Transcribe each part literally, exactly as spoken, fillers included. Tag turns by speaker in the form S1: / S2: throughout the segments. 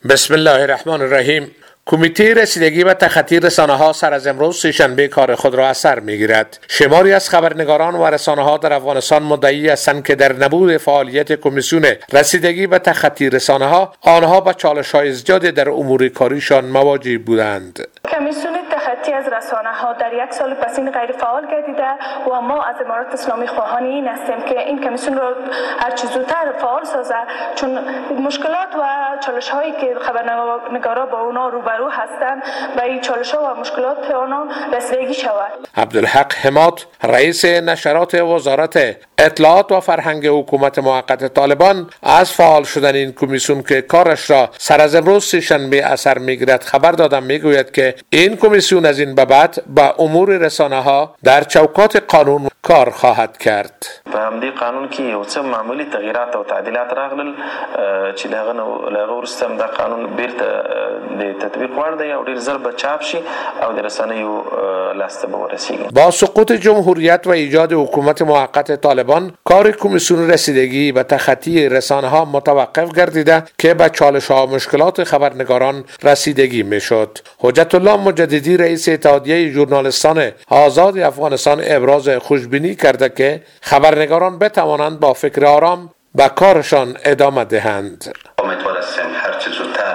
S1: بسم الله الرحمن الرحیم. کمیته رسیدگی به تخطی رسانه‌ها سر از امروز سه‌شنبه کار خود را از سر می‌گیرد. شماری از خبرنگاران و رسانه‌ها در افغانستان مدعی هستند که در نبود فعالیت کمیسیون رسیدگی به تخطی رسانه‌ها، آنها با چالش‌های زیادی در امور کاریشان مواجه بودند.
S2: کمیسیون تخطی از رسانه‌ها در یک سال پس این غیر فعال گردیده و ما از امارات اسلامی خواهان این هستیم که این کمیسیون را هر چه زودتر فعال سازه، چون مشکلات و چالش‌هایی که خبرنگارا با اونا روبرو هستند و این چالش‌ها و مشکلات آنها رسیدگی شود.
S1: عبدالحق حماد، رئیس نشرات وزارت اطلاعات و فرهنگ حکومت موقت طالبان، از فعال شدن این کمیسیون که کارش را سر از امروز سه‌شنبه اثر می‌گیرد خبر دادن، میگوید که این کمیسیون از این به بعد با امور رسانه‌ها در چوکات قانون کار خواهد کرد.
S3: په همدې قانون کې یو څه معمولی تغییرات او تعدیلات راغلل چې له هغه وروسته دا قانون بیرته د تطبیق وړ دی او ډېر ژر به چاپ شي او د رسنیو لاسته به ورسیږي.
S1: با سقوط جمهوریت و ایجاد حکومت موقت طالبان، کار کمیسیون رسیدگی به تخطی رسانه‌ها متوقف گردیده که به چالش‌ها و مشکلات خبرنگاران رسیدگی می‌شد. حجت الله مجددی، رئیس اتحادیه ژورنالیستان آزاد افغانستان، ابراز خوشبینی کرده که خبرنگاران بتوانند با فکر آرام به کارشان ادامه دهند.
S4: امیدوار هستیم هر چه زودتر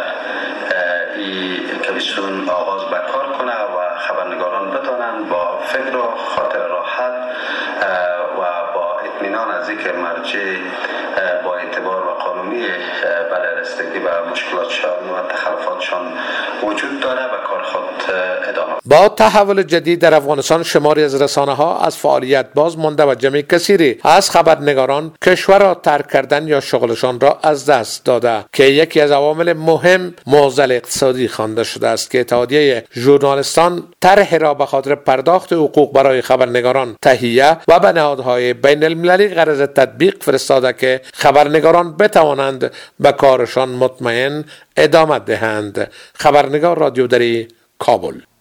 S4: این کمیسیون آغاز به کار کنه و خبرنگاران بتوانند با فکر و خاطر راحت و با اطمینان از اینکه مرجع با اعتبار و قانونی برای رسیدگی به مشکلاتشان و تخلفاتشان وجود داره و کار خود ادامه.
S1: با تحول جدید در افغانستان، شماری از رسانه‌ها از فعالیت باز مانده و جمع کثیری از خبرنگاران کشور را ترک کردن یا شغلشان را از دست داده که یکی از عوامل مهم معضل اقتصادی خوانده شده است که اتحادیه ژورنالیستان طرح را به خاطر پرداخت حقوق برای خبرنگاران تهیه و به نهادهای بین المللی غرض تطبیق فرستاده که خبرنگاران بتوانند به کارشان مطمئن ادامه دهند. خبرنگار رادیودری، کابل.